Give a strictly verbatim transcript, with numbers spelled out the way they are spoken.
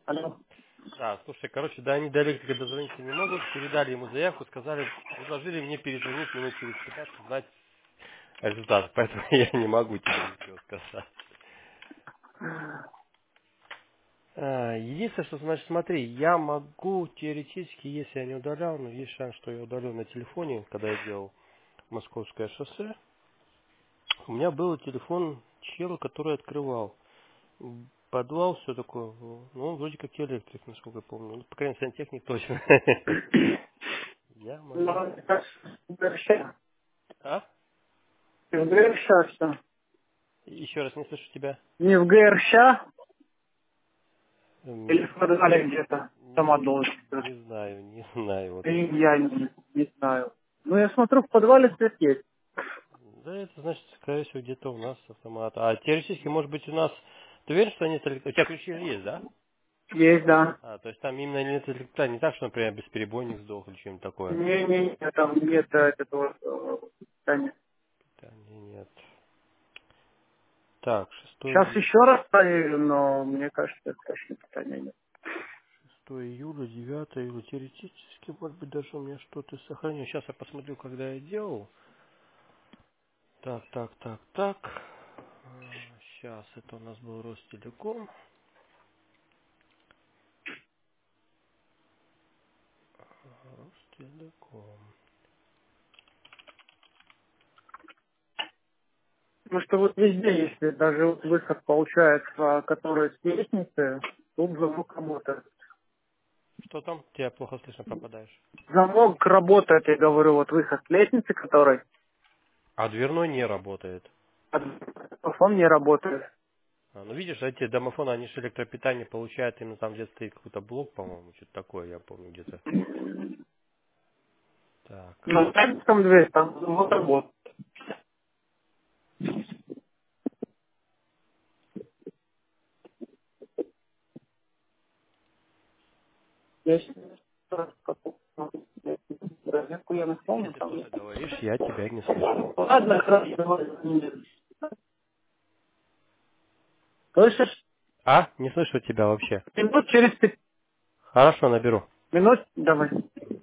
Алло. Да, слушай, короче, да, они до электрика дозвониться не могут, передали ему заявку, сказали, предложили мне перезвонить минут через пятнадцать, знать результат, поэтому я не могу тебе ничего сказать. А, единственное, что, значит, смотри, я могу теоретически, если я не удалял, но есть шанс, что я удалю на телефоне, когда я делал Московское шоссе, у меня был телефон чела, который открывал. Подвал, все такое. Ну, он вроде как электрик, насколько я помню. Ну, по крайней мере, сантехник точно. Я Ну, могу. это в ГРШ. А? В ГРШ что? Еще раз не слышу тебя. Не в ГРШ или М, в подвале где-то? Сама Не, должен. не знаю, не знаю. Вот. И я не, не знаю. Ну, я смотрю, в подвале свет есть. Да, это значит, скорее всего, где-то у нас автомат. А теоретически, может быть, у нас... Ты уверен, что нет электро... У тебя ключи же есть, да? Есть, да. А, то есть там именно нет электро... Не так, что, например, бесперебойник сдох или что-нибудь такое. Не, не, не, там нет э, этого э, питания. Питания нет. Так, шестое Сейчас еще раз проверю, но мне кажется, точно питания нет. июля, девятое июля. Теоретически, может быть, даже у меня что-то сохранилось. Сейчас я посмотрю, когда я делал. Так, так, так, так. Сейчас, это у нас был Ростелеком. Ростелеком. Потому что вот везде, если даже вот выход получается, который с лестницы, тут замок работает. Что там? Тебя плохо слышно, пропадаешь. Замок работает, я говорю, вот выход с лестницы, который, А дверной не работает. а телефон не работает. А, ну видишь, эти домофоны, они же электропитание получают, именно там где-то стоит какой-то блок, по-моему, что-то такое, я помню где-то. Так. Ну, там дверь, там замок работает. Я сейчас розетку я Если наполню ты там. тоже говоришь, я тебя не слышу. Ладно, хорошо, давай. Слышишь? А? Не слышу тебя вообще. Минут через пять Хорошо, наберу. минут, давай.